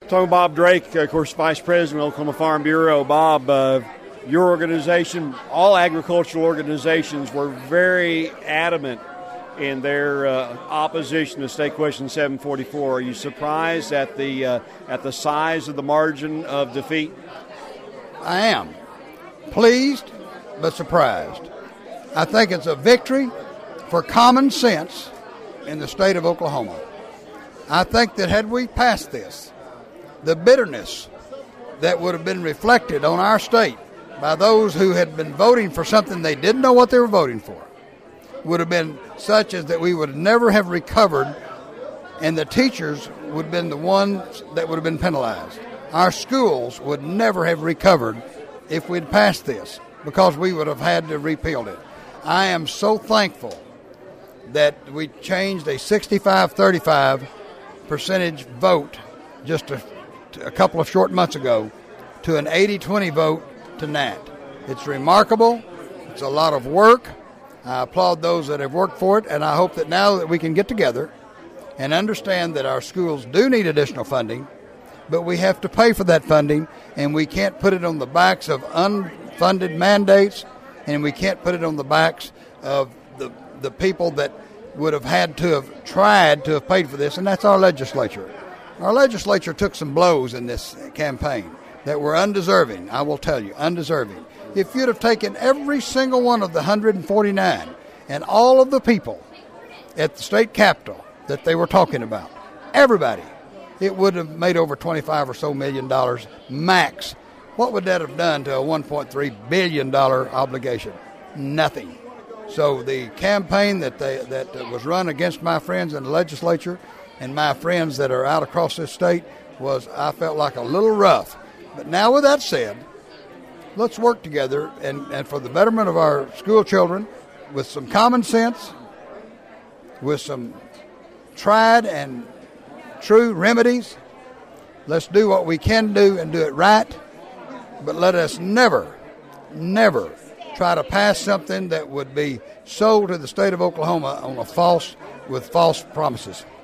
Talking to Bob Drake, of course, Vice President of Oklahoma Farm Bureau. Bob, your organization, all agricultural organizations were very adamant in their opposition to State Question 744. Are you surprised at the size of the margin of defeat? I am. Pleased, but surprised. I think it's a victory for common sense in the state of Oklahoma. I think that had we passed this, the bitterness that would have been reflected on our state by those who had been voting for something they didn't know what they were voting for would have been such as that we would never have recovered, and the teachers would have been the ones that would have been penalized. Our schools would never have recovered if we'd passed this, because we would have had to repeal it. I am so thankful that we changed a 65-35 percentage vote just a couple of short months ago to an 80-20 vote to Nat. It's remarkable. It's a lot of work. I applaud those that have worked for it, and I hope that now that we can get together and understand that our schools do need additional funding, but we have to pay for that funding, and we can't put it on the backs of unfunded mandates, and we can't put it on the backs of the people that would have had to have tried to have paid for this, and that's our legislature. Our legislature took some blows in this campaign that were undeserving, I will tell you, undeserving. If you'd have taken every single one of the 149 and all of the people at the state capitol that they were talking about, everybody, it would have made over $25 or so million max. What would that have done to a $1.3 billion obligation? Nothing. So the campaign that was run against my friends in the legislature and my friends that are out across this state I felt like a little rough. But now with that said, let's work together and for the betterment of our school children with some common sense, with some tried and true remedies. Let's do what we can do and do it right, but let us never, never try to pass something that would be sold to the state of Oklahoma with false promises.